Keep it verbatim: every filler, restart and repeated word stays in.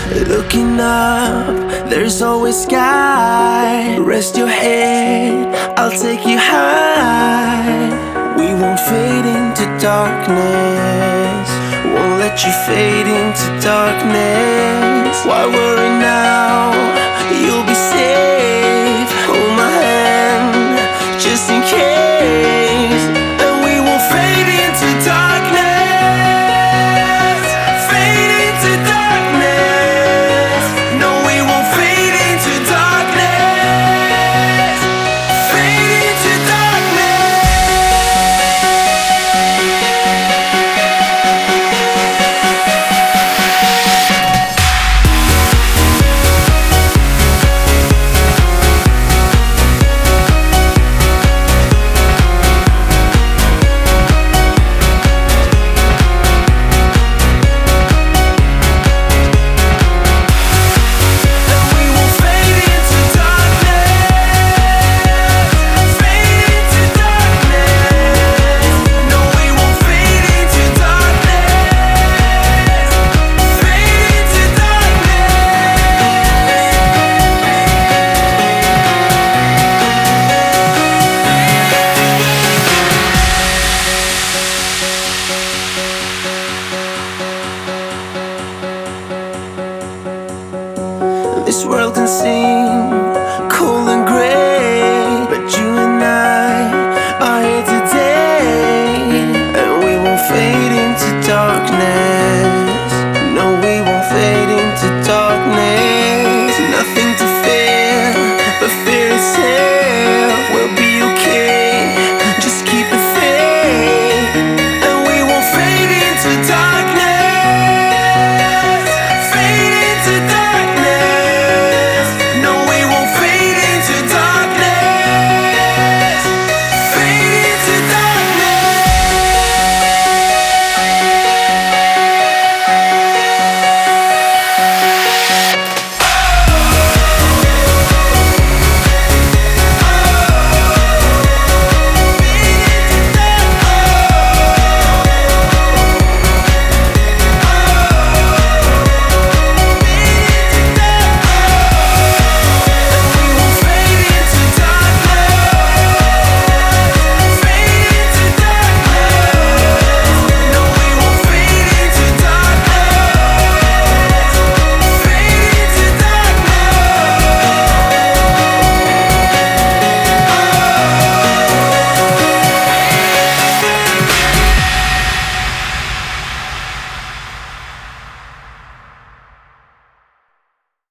Looking up, there's always sky. Rest your head, I'll take you high. We won't fade into darkness, won't let you fade into darkness. Why worry now? You'll be safe. Hold my hand, just in case. And we won't fade into darkness, fade into darkness. No, we won't fade into darkness, fade into this world can sing